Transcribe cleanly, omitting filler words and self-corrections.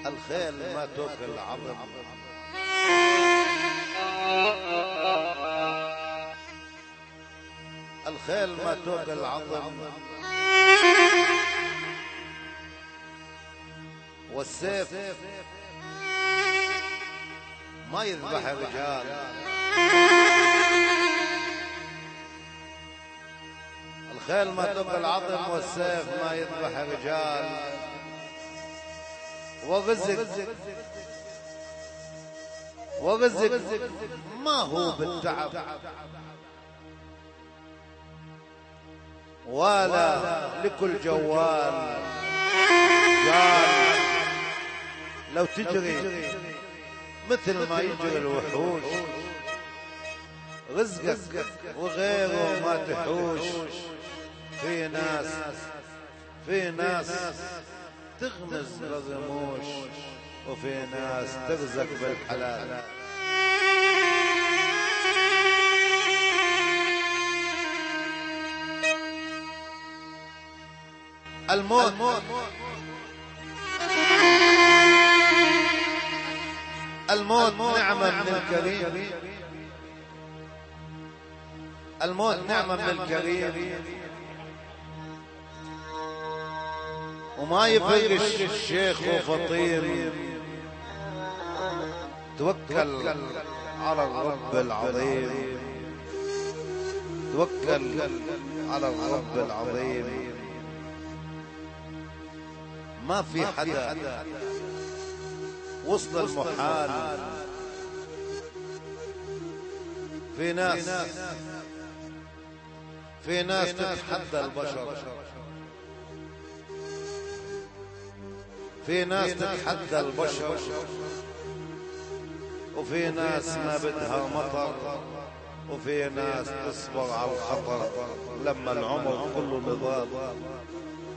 الخيل ما تاكل عظم، الخيل ما تاكل عظم، والسيف ما يذبح رجال. الخيل ما تاكل عظم والسيف ما يذبح رجال. ورزق ما هو بالتعب ولا لكل جوال جال. لو تجري مثل ما يجري الوحوش، رزقك وغيره ما تحوش. في ناس تغمز بالرموش، وفي ناس ترزق بالحلال. الموت نعمة من الكريم، الموت نعمة من الكريم، وما يفرق الشيخ وفطير. توكل على الرب العظيم، توكل على الرب العظيم. ما في حدا وصل المحال. في ناس تتحدى البشر، في ناس تتحدى البشر، وفي ناس ما بدها مطر، وفي ناس تصبر على الخطر لما العمر كله نضال.